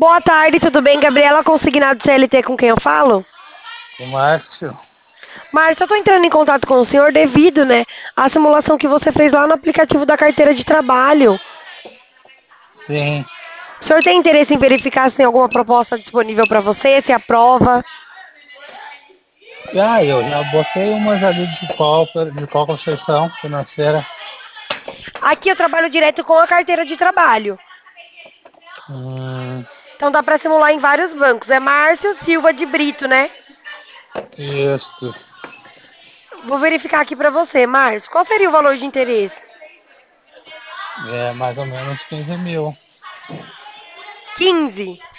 Boa tarde, tudo bem? Gabriela, consignado CLT, com quem eu falo? O Márcio, Márcio, eu tô entrando em contato com o senhor devido, né, à simulação que você fez lá no aplicativo da carteira de trabalho. sim. O senhor tem interesse em verificar se tem alguma proposta disponível para você, se aprova? Eu já botei umas ali de qual concessão financeira. Aqui eu trabalho direto com a carteira de trabalho. Hum, Então dá para simular em vários bancos. É Márcio Silva de Brito, né? isso. Vou verificar aqui para você, Márcio. Qual seria o valor de interesse? É mais ou menos 15 mil. 15.